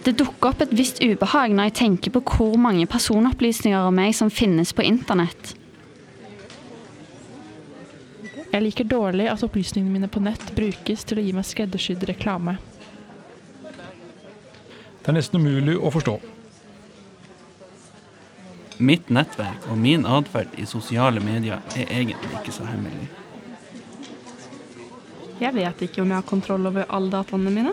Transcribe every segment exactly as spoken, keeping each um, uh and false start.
Det dukker opp et visst ubehag når jeg tenker på hvor mange personopplysninger om meg som finnes på internett. Jeg liker dårlig at opplysningene mine på nett brukes til å gi meg skreddersydd reklame. Det er nesten umulig å forstå. Mitt nettverk og min adferd i sosiale medier er egentlig ikke så hemmelig. Jeg vet ikke om jeg har kontroll over alle dataene mine.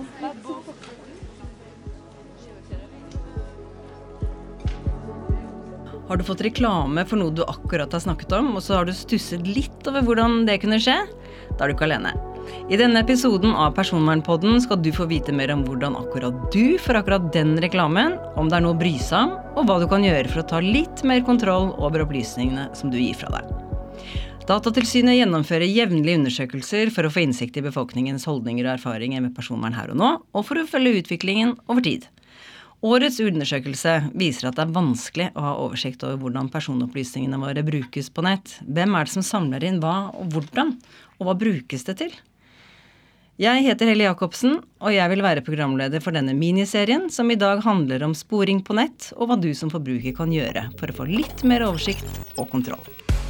Har du fått reklame for noe du akkurat har snakket om, og så har du stusset litt over hvordan det kunne skje? Da er du ikke alene. I denne episoden av Personvernpodden skal du få vite mer om hvordan akkurat du får akkurat den reklamen, om det er noe å bry seg om, og hva du kan gjøre for å ta litt mer kontroll over opplysningene som du gir fra deg. Datatilsynet gjennomfører jevnlige undersøkelser for å få innsikt i befolkningens holdninger og erfaringer med personvern her og nå, og for å følge utviklingen over tid. Årets undersøkelse viser at det er vanskelig å ha oversikt over hvordan personopplysningene våre brukes på nett. Hvem er det som samler inn hva og hvordan, og hva brukes det til? Jeg heter Helle Jacobsen, og jeg vil være programleder for denne miniserien, som i dag handler om sporing på nett, og hva du som forbruker kan gjøre for å få litt mer oversikt og kontroll.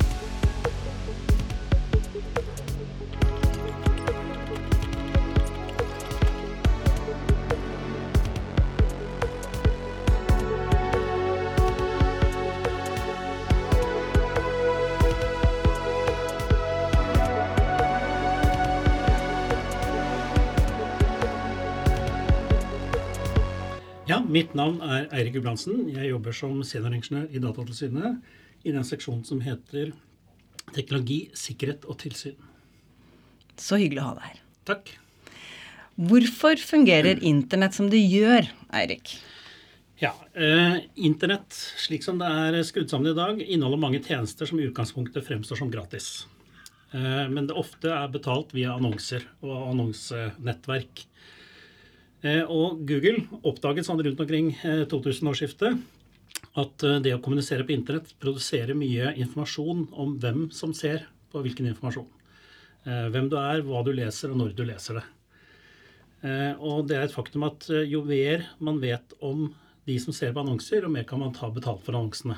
Ja, mitt navn er Eirik Gulbrandsen. Jeg jobber som senioringeniør i Datatilsynet i den seksjonen som heter Teknologi, sikkerhet og tilsyn. Så hyggelig å ha deg her. Takk. Hvorfor fungerer internett som det gjør, Eirik? Ja, eh, internett, slik som det er skrudd sammen i dag, inneholder mange tjenester som i utgangspunktet fremstår som gratis. Eh, men det ofte er betalt via annonser og annonsenettverk. Og Google oppdaget sånn rundt omkring to-tusen-årsskiftet at det å kommunisere på internett produserer mye informasjon om hvem som ser på hvilken informasjon. Hvem du er, hva du leser og når du leser det. Og det er et faktum at jo mer man vet om de som ser på annonser, jo mer kan man ta betalt for annonsene.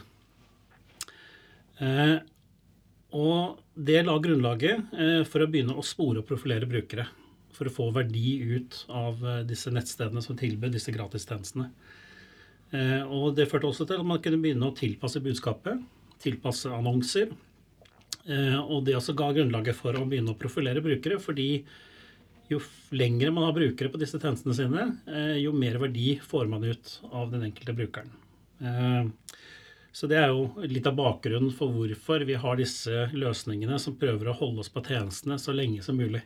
Og det la grunnlaget for å begynne å spore og profilere brukere, for å få verdi ut av disse nettstedene som tilbyr disse gratistjenestene. Og det førte også til at man kunne begynne å tilpasse budskapet, tilpasse annonser, og det også ga grunnlaget for å begynne å profilere brukere, fordi jo lengre man har brukere på disse tjenestene sine, jo mer verdi får man ut av den enkelte brukeren. Så det er jo litt av bakgrunnen for hvorfor vi har disse løsningene som prøver å holde oss på tjenestene så lenge som mulig.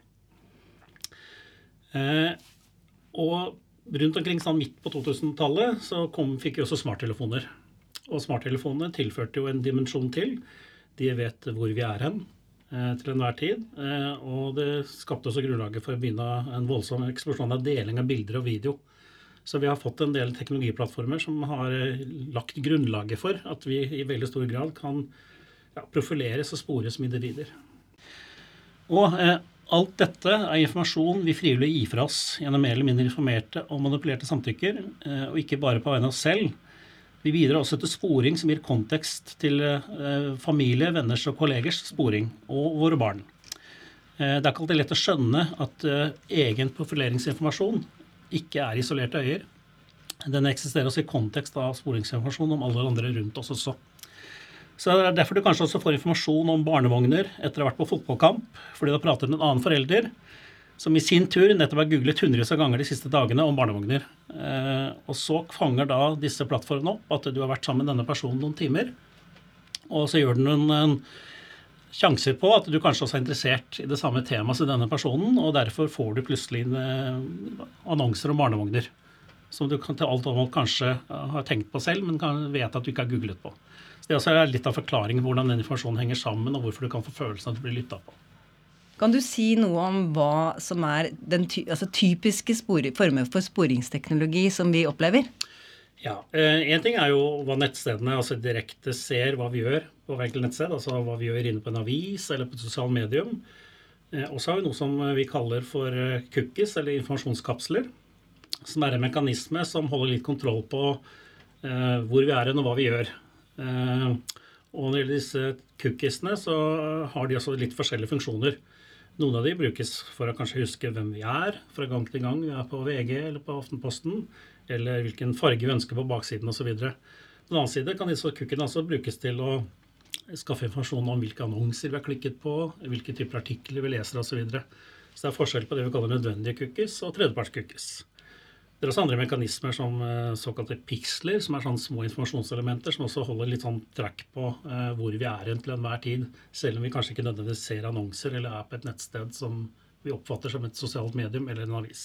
Eh, og rundt omkring sånn midt på to-tusen-tallet så kom, fikk vi også smarttelefoner. Og smarttelefonene tilførte jo en dimensjon til. De vet hvor vi er hen eh, til enhver tid. Eh, og det skapte også grunnlaget for å begynne en voldsom eksplosjon av deling av bilder og video. Så vi har fått en del teknologiplattformer som har lagt grunnlaget for at vi i veldig stor grad kan ja, profileres og spores som individer. Og eh, alt dette er informasjon vi frivillig gir fra oss gjennom mer eller mindre informerte og manipulerte samtykker, og ikke bare på vegne av oss selv. Vi bidrar også til sporing som gir kontekst til familie, venners og kollegers sporing, og våre barn. Det er ikke alltid lett å skjønne at egen profileringsinformasjon ikke er isolerte øyer. Den eksisterer også i kontekst av sporingsinformasjon om alle andre rundt oss også. Så det er derfor du kanskje også får informasjon om barnevogner etter å ha vært på fotballkamp, fordi du har pratet med en annen forelder, som i sin tur nettopp har googlet hundrevis av ganger de siste dagene om barnevogner. Eh, og så fanger da disse plattformene opp at du har vært sammen med denne personen noen timer, og så gjør den noen en sjanser på at du kanskje også er interessert i det samme temaet som denne personen, og derfor får du plutselig eh, annonser om barnevogner, som du kan til alt om kanskje har tenkt på selv, men kan vet at du ikke har googlet på. Så det også er litt av forklaringen hvordan den informasjonen henger sammen, og hvorfor du kan få følelsen at du blir lyttet på. Kan du si noe om hva som er den ty altså typiske former for sporingsteknologi som vi opplever? Ja, eh, en ting er jo hva nettstedene altså direkte ser hva vi gjør på hver enkelt nettsted, altså hva vi gjør inne på en avis eller på et sosialt medium. Eh, og så har vi noe som vi kaller for cookies eller informasjonskapsler. som er en mekanisme som holder litt kontroll på eh, hvor vi er og hva vi gjør. Eh, og når det gjelder disse cookiesene, så har de også litt forskjellige funksjoner. Noen av de brukes for å kanskje huske hvem vi er fra gang til gang. Vi er på V G eller på Aftenposten, eller hvilken farge vi ønsker på baksiden og så videre. På den annen side kan disse cookiene også brukes til å skaffe informasjon om hvilke annonser vi har klikket på, hvilke typer artikler vi leser og så videre. Så det er forskjell på det vi kaller nødvendige cookies og tredjeparts cookies. Det er også andre mekanismer som såkalte pixler, som er sånne små informasjonselementer, som også holder litt sånn track på uh, hvor vi er til enhver tid, selv om vi kanskje ikke nødvendigvis ser annonser eller er på et nettsted som vi oppfatter som et sosialt medium eller en avis.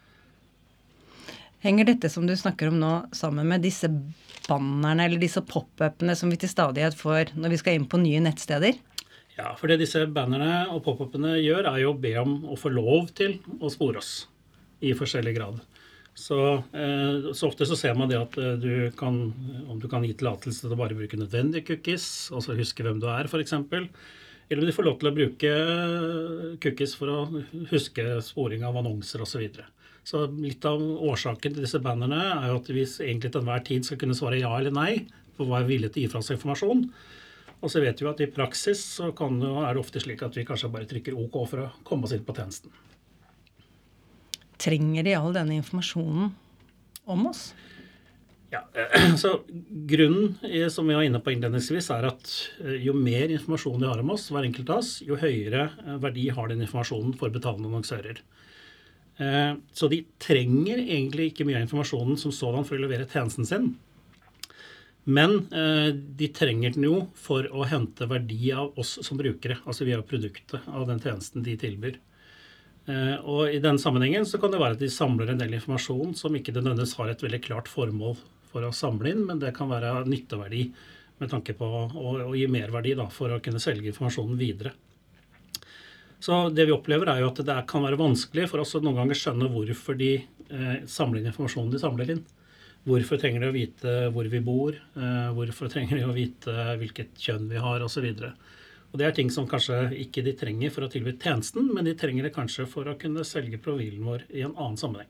Henger dette som du snakker om nå sammen med disse bannerne eller disse pop-upene som vi til stadighet får når vi skal inn på nye nettsteder? Ja, for det disse bannerne og pop-upene gjør er jo å be om å få lov til å spore oss i forskjellig grad. Så, eh, så ofte så ser man det at du kan, om du kan gi tillatelse til å bare bruke nødvendige cookies, altså huske hvem du er for eksempel, eller om du får lov til å bruke cookies for å huske sporing av annonser og så videre. Så litt av årsaken til disse bannerne er jo at vi egentlig til enhver tid skal kunne svare ja eller nei på hva vi er villige til å gi fra oss informasjon. Og så vet vi at i praksis så kan det, er det ofte slik at vi kanskje bare trykker OK for å komme oss inn på tjenesten. Trenger de all denne informasjonen om oss? Ja, så grunnen som vi var inne på innledningsvis er at jo mer informasjon de har om oss, hver enkelt av oss, jo høyere verdi har den informasjonen for betalende annonsører. Så de trenger egentlig ikke mye av informasjonen som sådan for å levere tjenesten sin. Men de trenger den jo for å hente verdi av oss som brukere, altså via produktet av den tjenesten de tilbyr. Og i den sammenhengen så kan det være at de samler en del informasjon som ikke nødvendigvis har et veldig klart formål for å samle inn, men det kan være nytteverdi med tanke på å, å gi merverdi da, for å kunne selge informasjonen videre. Så det vi opplever er jo at det kan være vanskelig for oss å noen ganger skjønne hvorfor de eh, samler inn informasjonen de samler inn. Hvorfor trenger de å vite hvor vi bor, eh, hvorfor trenger de å vite hvilket kjønn vi har og så videre. Og det er ting som kanskje ikke de trenger for å tilby tjenesten, men de trenger det kanskje for å kunne selge profilen vår i en annen sammenheng.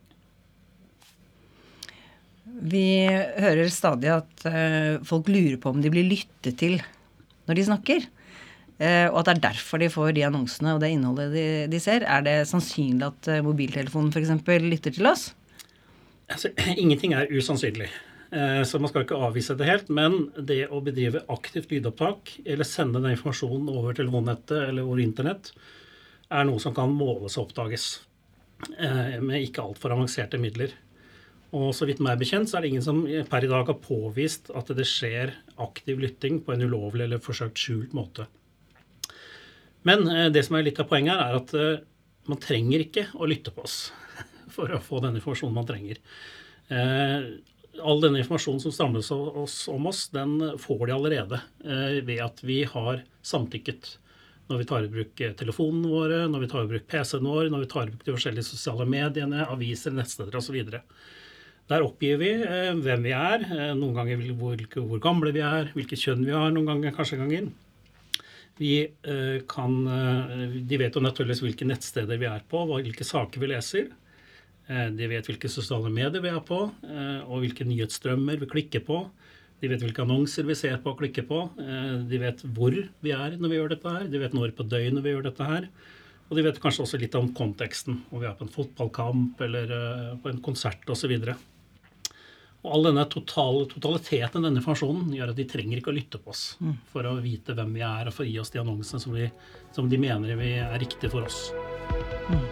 Vi hører stadig at eh, folk lurer på om de blir lyttet til når de snakker. Eh, og at det er derfor de får de annonsene og det innholdet de, de ser. Er det sannsynlig at eh, mobiltelefonen for eksempel lytter til oss? Altså, ingenting er usannsynlig. Eh, så man skal ikke avvise det helt, men det å bedrive aktivt lydopptak eller sende den informasjonen over telefonnettet eller over internett er noe som kan måles og oppdages eh, med ikke alt for avanserte midler. Og så vidt meg bekjent så er det ingen som per i dag har påvist at det skjer aktiv lytting på en ulovlig eller forsøkt skjult måte. Men det som er litt av poenget her er at man trenger ikke å lytte på oss for å få den informasjonen man trenger. All denne informasjonen som samles om oss, den får de allerede ved at vi har samtykket når vi tar i bruk telefonen våre, når vi tar i bruk P C-en vår, når vi tar i bruk de forskjellige sosiale mediene, aviser, nettsteder og så videre. Der oppgir vi hvem vi er, noen ganger hvor, hvor gamle vi er, hvilket kjønn vi har, noen ganger kanskje ganger. Vi kan, de vet jo naturligvis hvilke nettsteder vi er på, hvilke saker vi leser. De vet hvilke sosiale medier vi er på, og hvilke nyhetsstrømmer vi klikker på. De vet hvilke annonser vi ser på og klikker på. De vet hvor vi er når vi gjør dette her. De vet når på døgnet vi gjør dette her. Og de vet kanskje også litt om konteksten, om vi er på en fotballkamp eller på en konsert og så videre. Og all denne total, totaliteten av denne informasjonen gjør at de trenger ikke å lytte på oss for å vite hvem vi er og for å gi oss de annonsene som, vi, som de mener vi er riktige for oss. Mm.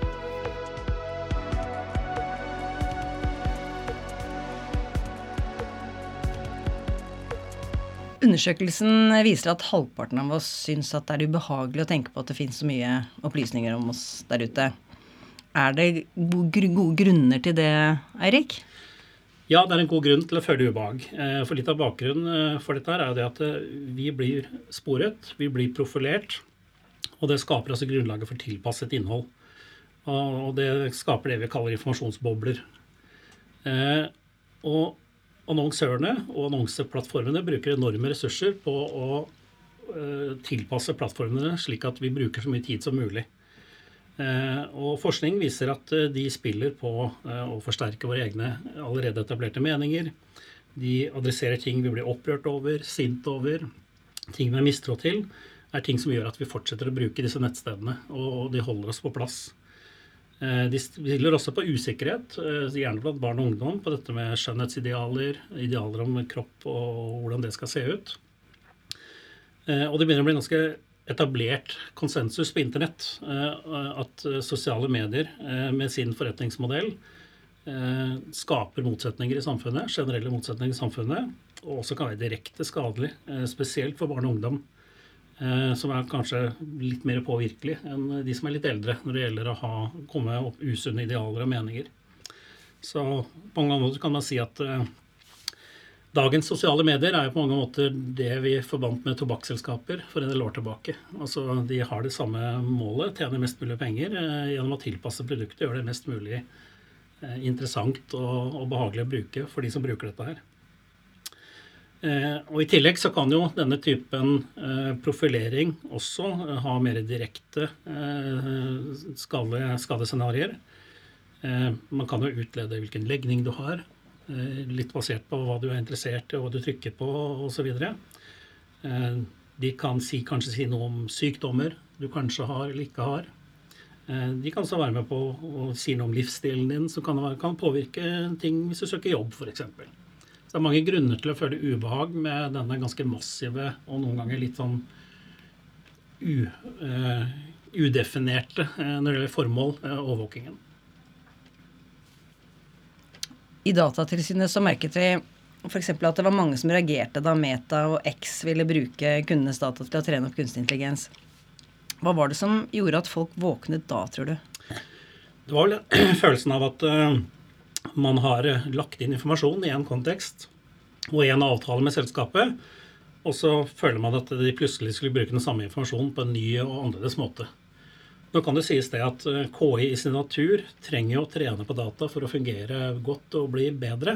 Undersøkelsen viser at halvparten av oss synes at det er ubehagelig å tenke på at det finnes så mye opplysninger om oss der ute. Er det gode grunner til det, Eirik? Ja, det er en god grunn til å føle ubehag. For litt av bakgrunnen for dette her er det at vi blir sporet, vi blir profilert, og det skaper altså grunnlaget for tilpasset innhold. Og det skaper det vi kaller informasjonsbobler. Og annonsørene og annonseplattformene bruker enorme ressurser på å tilpasse plattformene slik at vi bruker så mye tid som mulig. Og forskning viser at de spiller på å forsterke våre egne allerede etablerte meninger. De adresserer ting vi blir opprørt over, sint over, ting vi er mistro til, er ting som gjør at vi fortsetter å bruke disse nettstedene, og de holder oss på plass. De spiller også på usikkerhet, gjerne blant barn og ungdom, på dette med skjønnhetsidealer, idealer om kropp og hvordan det skal se ut. Og det begynner å bli ganske etablert konsensus på internett, at sosiale medier med sin forretningsmodell skaper motsetninger i samfunnet, generelle motsetninger i samfunnet, og også kan være direkte skadelig, spesielt for barn og ungdom, som er kanskje litt mer påvirkelig enn de som er litt eldre når det gjelder å ha, komme opp usunne idealer og meninger. Så på mange måter kan man si at dagens sosiale medier er jo på mange måter det vi forbandt med tobakksselskaper for en del år tilbake. Altså, de har det samme målet, tjener mest mulig penger eh, gjennom å tilpasse produktet, gjør det mest mulig eh, interessant og, og behagelig å bruke for de som bruker dette her. Eh, og i tillegg så kan jo denne typen eh, profilering også eh, ha mer direkte eh, skade, skadescenarier. Eh, man kan jo utlede hvilken legning du har, litt basert på hva du er interessert i og hva du trykker på og så videre. De kan si, kanskje si noe om sykdommer du kanskje har eller ikke har. De kan så være med på å si noe om livsstilen din, som kan, kan påvirke ting hvis du søker jobb for eksempel. Så det er mange grunner til å føle ubehag med denne ganske massive og noen ganger litt sånn u, uh, udefinerte uh, når det gjelder formål uh, overvåkingen. I Datatilsynet så merket vi for eksempel at det var mange som reagerte da Meta og X ville bruke kundenes data til å trene opp kunstig intelligens. Hva var det som gjorde at folk våknet da, tror du? Det var vel følelsen av at uh, man har lagt inn informasjon i en kontekst og i en avtale med selskapet, og så føler man at de plutselig skulle bruke den samme informasjonen på en ny og annerledes måte. Nå kan det sies det at K I i sin natur trenger å trene på data for å fungere godt og bli bedre.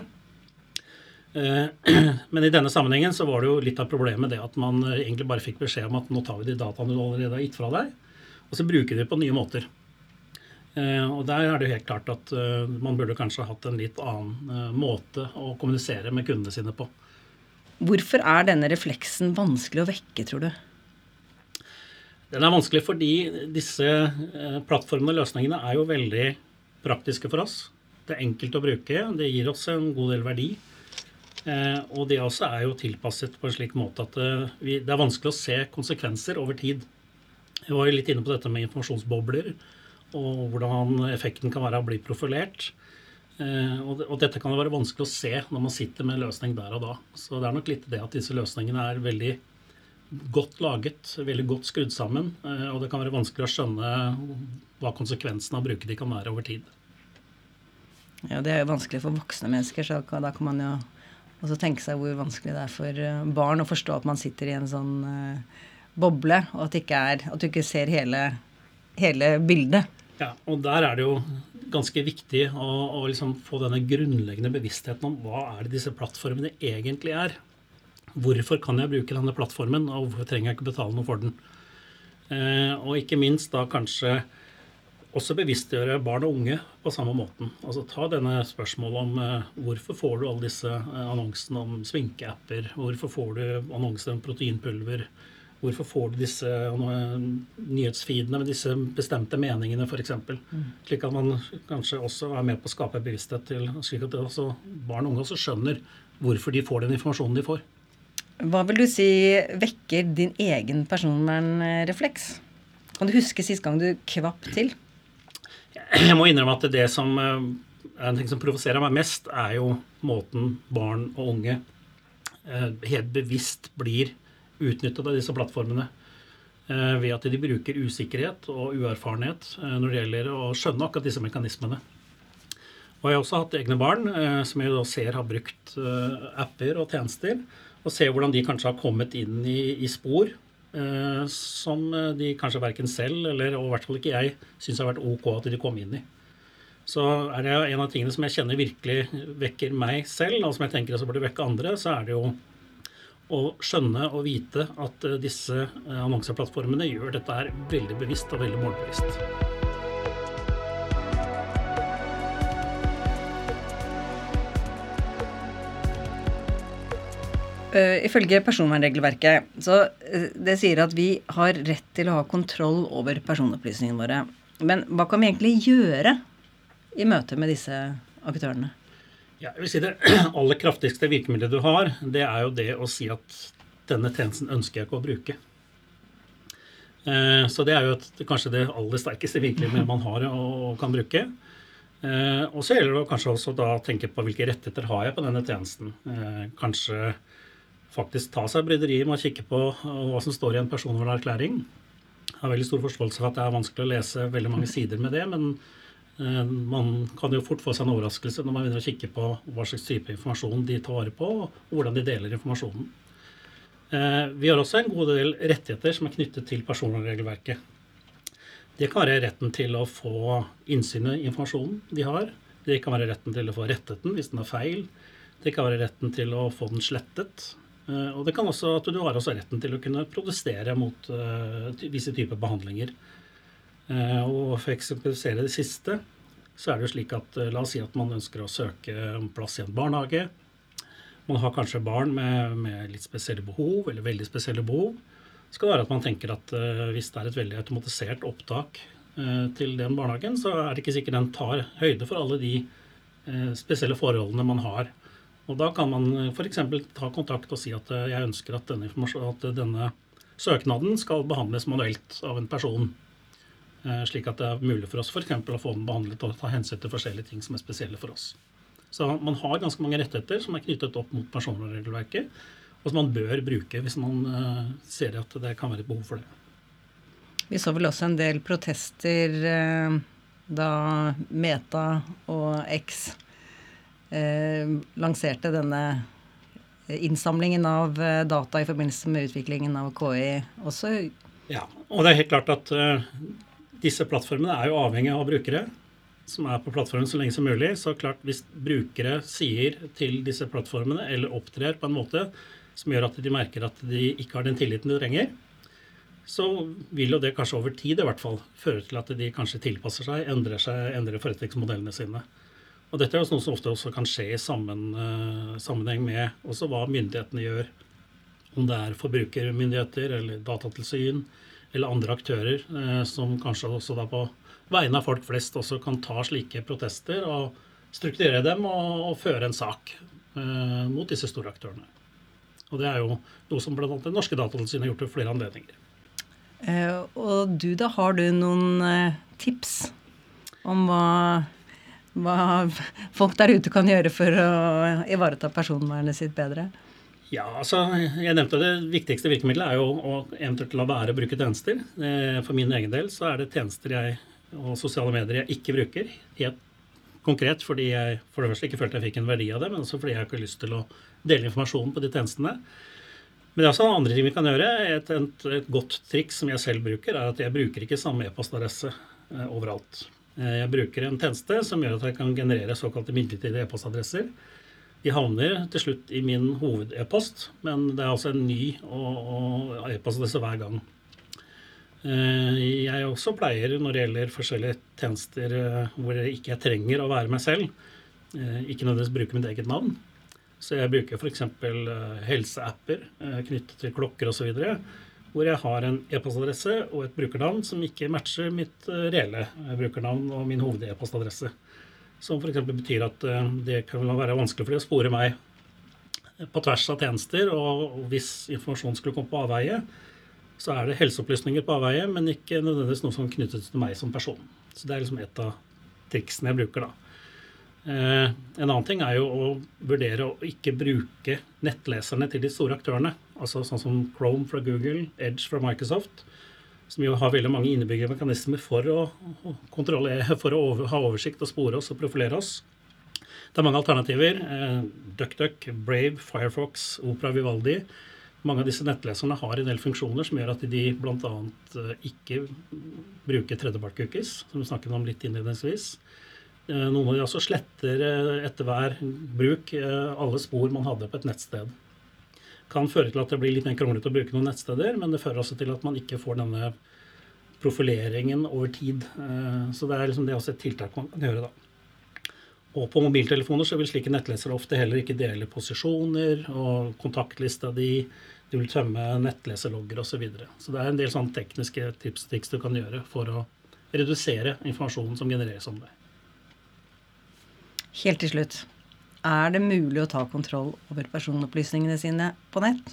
Men i denne sammenhengen så var det jo litt av problemet det at man egentlig bare fikk beskjed om at nå tar vi de dataene du allerede har gitt fra deg, og så bruker vi det på nye måter. Og der er det jo helt klart at man burde kanskje hatt en litt annen måte å kommunisere med kundene sine på. Hvorfor er denne refleksen vanskelig å vekke, tror du? Den er vanskelig fordi disse plattformene og løsningene er jo veldig praktiske for oss. Det er enkelt å bruke, det gir oss en god del verdi. Og det også er jo tilpasset på en slik måte at det er vanskelig å se konsekvenser over tid. Jeg var jo litt inne på dette med informasjonsbobler, og hvordan effekten kan være å bli profilert. Og dette kan være vanskelig å se når man sitter med en løsning der og da. Så det er nok litt det at disse løsningene er veldig godt laget, veldig godt skrudd sammen, og det kan være vanskelig å skjønne hva konsekvensen av å bruke de kan være over tid. Ja, det er jo vanskelig for voksne mennesker, så da kan man jo også tenke seg hvor vanskelig det er for barn å forstå at man sitter i en sånn uh, boble, og at, ikke er, at du ikke ser hele, hele bildet. Ja, og der er det jo ganske viktig å, å liksom få denne grunnleggende bevisstheten om hva er det disse plattformene egentlig er. Hvorfor kan jeg bruke denne plattformen, og hvorfor trenger jeg ikke betale noe for den? Eh, og ikke minst da kanskje også bevisstgjøre barn og unge på samme måten. Altså ta denne spørsmålet om eh, hvorfor får du alle disse eh, annonsene om sminkeapper, hvorfor får du annonser om proteinpulver, hvorfor får du disse uh, nyhetsfeedene med disse bestemte meningene for eksempel. Mm. Slik at man kanskje også er med på å skape bevissthet til, slik at også barn og unge også skjønner hvorfor de får den informasjonen de får. Hva vil du si vekker din egen personvernrefleks? Kan du huske sist gang du kvapp til? Jeg må innrømme at det som er en ting som provoserer meg mest, er jo måten barn og unge helt bevisst blir utnyttet av disse plattformene ved at de bruker usikkerhet og uerfarenhet når det gjelder å skjønne akkurat disse mekanismene. Og jeg har også hatt egne barn som jeg da ser har brukt apper og tjenester, og se hvordan de kanskje har kommet inn i, i spor eh, som de kanskje hverken selv, eller og i hvert fall ikke jeg, synes har vært ok at de kom inn i. Så er det en av tingene som jeg kjenner virkelig vekker meg selv, og som jeg tenker også burde vekke andre, så er det jo å skjønne og vite at disse annonseplattformene gjør dette her veldig bevisst og veldig målbevisst. Uh, ifølge personvernregelverket, så uh, det sier at vi har rett til å ha kontroll over personopplysningene våre. Men hva kan vi egentlig gjøre i møte med disse aktørene? Ja, jeg vil si det aller kraftigste virkemidlet du har, det er jo det å si at denne tjenesten ønsker jeg ikke å bruke. Uh, så det er jo et, kanskje det aller sterkeste virkemidlet man har og, og kan bruke. Uh, og så gjelder det kanskje også da å tenke på hvilke rettigheter har jeg på denne tjenesten. Uh, kanskje faktisk ta seg bryderiet med å kikke på hva som står i en personvernerklæring. Jeg har veldig stor forståelse for at det er vanskelig å lese veldig mange sider med det, men uh, man kan jo fort få seg en overraskelse når man begynner å kikke på hva slags type informasjon de tar vare på, og hvordan de deler informasjonen. Uh, vi har også en god del rettigheter som er knyttet til personvernregelverket. Det kan være retten til å få innsyn i informasjonen de har. Det kan være retten til å få rettet den hvis den er feil. Det kan være retten til å få den slettet. Og det kan også at du har også retten til å kunne protestere mot uh, visse typer behandlinger. Uh, og for å eksemplifisere det siste, så er det jo slik at uh, la oss si at man ønsker å søke om plass i en barnehage. Man har kanskje barn med, med litt spesielle behov, eller veldig spesielle behov. Det skal være at man tenker at uh, hvis det er et veldig automatisert opptak uh, til den barnehagen, så er det ikke sikkert den tar høyde for alle de uh, spesielle forholdene man har. Og da kan man for eksempel ta kontakt og si at uh, jeg ønsker at denne, at denne søknaden skal behandles manuelt av en person, uh, slik at det er mulig for oss for eksempel å få den behandlet og ta hensyn til forskjellige ting som er spesielle for oss. Så man har ganske mange rettigheter som er knyttet opp mot personvernregelverket, og som man bør bruke hvis man uh, ser at det kan være et behov for det. Vi så vel også en del protester uh, da Meta og X uh, lanserte denne innsamlingen av uh, data i forbindelse med utviklingen av K I også. Ja, og det er helt klart at uh, disse plattformene er jo avhengige av brukere som er på plattformen så lenge som mulig. Så klart hvis brukere sier til disse plattformene eller opptrer på en måte som gjør at de merker at de ikke har den tilliten de trenger, så vil jo det kanskje over tid i hvert fall føre til at de kanskje tilpasser seg, endrer seg, endrer forretningsmodellene sine. Og dette er jo noe som ofte også kan skje i sammen, uh, sammenheng med også hva myndighetene gjør, om det er forbrukermyndigheter eller datatilsyn eller andre aktører uh, som kanskje også da på vegne av folk flest også kan ta slike protester og strukturere dem og, og føre en sak uh, mot disse store aktørene. Og det er jo noe som blant annet det norske datatilsynet har gjort ved flere anledninger. Uh, og du da, har du noen uh, tips om hva, hva folk der ute kan gjøre for å ivareta personvernet sitt bedre? Ja, altså, jeg nevnte det viktigste virkemidlet er jo å eventuelt la være å bruke tjenester. For min egen del så er det tjenester jeg, og sosiale medier jeg ikke bruker, helt konkret fordi jeg for det første ikke følte jeg fikk en verdi av det, men også fordi jeg ikke har lyst til å dele informasjon på de tjenestene. Men det er også andre ting vi kan gjøre. Et, et, et godt triks som jeg selv bruker er at jeg bruker ikke samme e-postadresse eh, overalt. Eh, jeg bruker en tjeneste som gjør at jeg kan generere såkalte midlertidige e-postadresser. De havner til slutt i min hoved-e-post, men det er altså en ny og, og e-postadresse hver gang. Eh, jeg også pleier når det gjelder forskjellige tjenester eh, hvor jeg ikke trenger å være meg selv, eh, ikke nødvendigvis bruke mitt eget navn. Så jeg bruker for eksempel uh, helseapper uh, knyttet til klokker og så videre, hvor jeg har en e-postadresse og et brukernavn som ikke matcher mitt uh, reelle uh, brukernavn og min hoved-e-postadresse. Som for eksempel betyr at uh, det kan være vanskelig for de å spore meg på tvers av tjenester, og, og hvis informasjon skulle komme på avveie, så er det helseopplysninger på avveie, men ikke nødvendigvis noe som knyttet til meg som person. Så det er liksom et av triksene jeg bruker da. Eh, en annen ting er jo å vurdere å ikke bruke nettleserne til de store aktørene, altså sånn som Chrome fra Google, Edge fra Microsoft, som jo har veldig mange innebygde mekanismer for å, kontrollere, for å over, ha oversikt og spore oss og profilere oss. Det er mange alternativer, eh, DuckDuck, Brave, Firefox, Opera Vivaldi. Mange av disse nettleserne har en del funksjoner som gjør at de blant annet eh, ikke bruker tredjepart-cookies, som vi snakket om litt innledningsvis. Noen av de også sletter etter hver bruk alle spor man hadde på et nettsted. Kan føre til at det blir litt mer kronglete å bruke noen nettsteder, men det fører også til at man ikke får denne profileringen over tid. Så det er liksom det også et tiltak man kan gjøre da. Og på mobiltelefoner så vil slike nettlesere ofte heller ikke dele posisjoner og kontaktlista di. De vil tømme nettleserlogger og så videre. Så det er en del sånne tekniske tips og triks du kan gjøre for å redusere informasjonen som genereres om deg. Helt til slutt. Er det mulig å ta kontroll over personopplysningene sine på nett?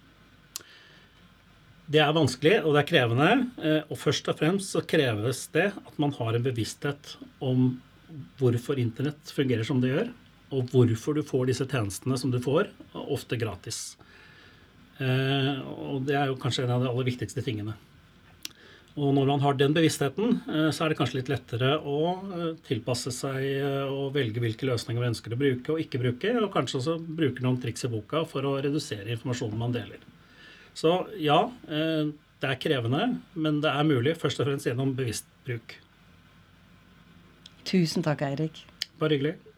Det er vanskelig, og det er krevende. Og først og fremst så kreves det at man har en bevissthet om hvorfor internett fungerer som det gjør, og hvorfor du får disse tjenestene som du får, ofte gratis. Og det er jo kanskje en av de aller viktigste tingene. Og når man har den bevisstheten, så er det kanskje litt lettere å tilpasse seg og velge hvilke løsninger man ønsker å bruke og ikke bruke, og kanskje også bruke noen triks i boka for å redusere informasjonen man deler. Så ja, det er krevende, men det er mulig, først og fremst gjennom bevisst bruk. Tusen takk, Eirik. Bare hyggelig.